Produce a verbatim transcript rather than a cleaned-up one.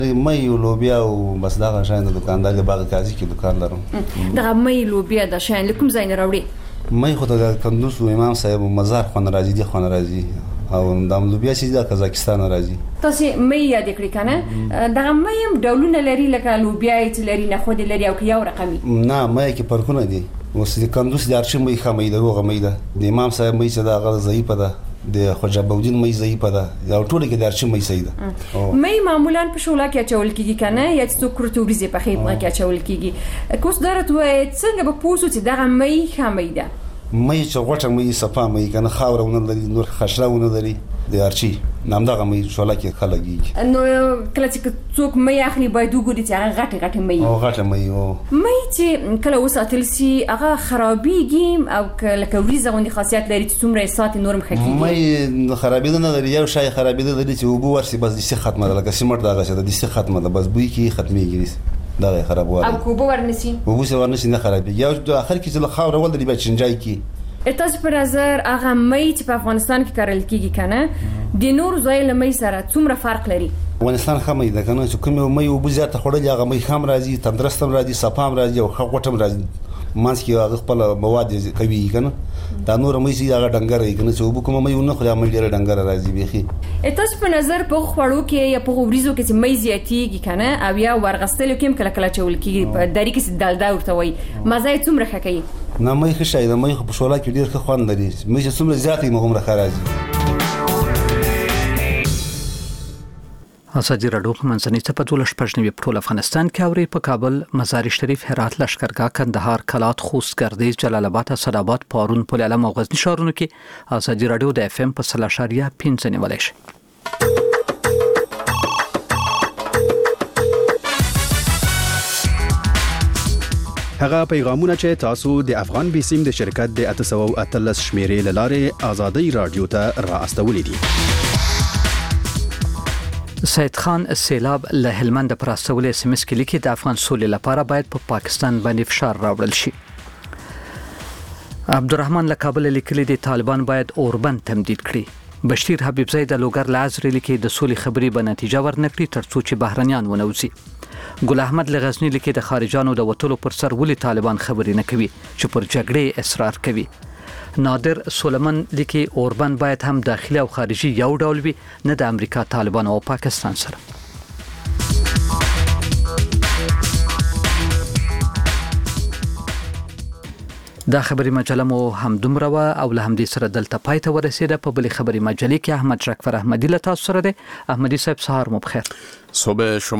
مې لوبیا او بس دا شاین د دکاندار د باغ قاضي کې دکان لرم. دا مې لوبیا د شاین لکم زین راوړي. مې خو د کندوز امام صاحب مزار خو راځي دي خو راځي او د لوبیا چې د قزاقستان راځي. تاسو مې یاد کړی کنه دا مې هم ډولونه لري لکه لوبیا چې لري نه خو د لري او یو رقمي. نه مې کې فرقونه دي. اوس د کندوز د ارشم مې خمې د روغه مې ده د امام صاحب مې چې دا غل ضعیفه ده د خجابودین مې ضعیفه ده دا ټول کې د ارشم مې صحیح ده. مې معمولا په شولا کې چول کیږي کنه یا څو کرتوریزه په خېمه کې چول کیږي. کوس درته وای څنګه به پوسو چې دا مې خمې ده. مې چې غوټه مې صفه مې کنه خاورونه لري نور خشراونه لري د ارچی نام دغه مې شولا کې خلګي. نو کله چې څوک مې اخلي باید وګوري چې هغه غټه غټه مې او غټه مې او مې چې کله وساتل سي هغه خرابېږي او کله وريزه غوندي خاصیت لري چې څومره سات نورم خکېږي. مې خرابېدل نه لري یو شای خرابېدل لري چې وبو ورسي بس د سي ختمه ده لکه سیمټ دغه څه د سي ختمه ده بس بوي کې ختمېږي دا خرابواله. او کوبو ورنسي وبو سي ورنسي نه خرابېږي یو د اخر کې چې خاور ول دی به چنجای کې. تاسو په نظر هغه مې چې په افغانستان کې کارل کیږي کنه د نور ځای له مې سره څومره فرق لري؟ افغانستان خمې ده کنه چې کوم مې او بزیات خړل هغه مې خام راځي تندرستم راځي صفام راځي او خغټم راځي مانس کې هغه خپل مواد کوي کنه دا نور مې سي هغه ډنګر کنه چې وبو کوم مې نه خو مې ډېر ډنګر راځي بيخي. تاسو په نظر په خوړو کې یا په وريزو کې چې مې زیاتیږي کنه او یا ورغستلو کې کله کله چول کیږي په داری کې دالدا ورته وای مزه څومره خکې نه مې خشای دا مې په شولا کې ډېر ښه خوند لري مې چې څومره زیاتې مهم راځي. ازادي راډیو په منځنۍ څپه دولس پښنوي په ټول افغانستان کې اوري په کابل مزار شریف هرات لشکرګاه کندهار کلات خوست ګردیز جلال آباد اسداباد پارون پل علم او غزنی ښارونو کې ازادي راډیو د اف ام په سلا شاریه پنځه نیولای شي. هغه پیغامونه چې تاسو د افغان بیسیم د شرکت د اته سوه او اتلس شمیرې لاره ازادي رادیو ته را استولې دي. سید خان سیلاب له هلمند پر استول اس ام اس کې لیکي د افغان سولې لپاره باید په پا پاکستان باندې فشار راوړل شي. عبدالرحمن له کابل لیکلي دي طالبان باید اوربند تمدید کړي. بشیر حبیبزی د لوګر لازر لیکي د سولې خبري به نتیجه ورنکړي ترڅو چې بهرنیان ونوځي. ګل احمد لغزنی لیکي د خارجانو د وټلو پر سر ولي طالبان خبري نه کوي چې پر جګړې اصرار کوي. نادر سلیمان لیکي اوربند باید هم داخلي او خارجي یو ډول وي نه د امریکا طالبان او پاکستان سره. دا خبري مجله مو هم دومره و او له همدې سره دلته پای ته ورسېده. په بلې خبري مجلې کې احمد شکفر احمدي له تاسو سره دی. احمدي صاحب سهار مو بخیر. صبح شما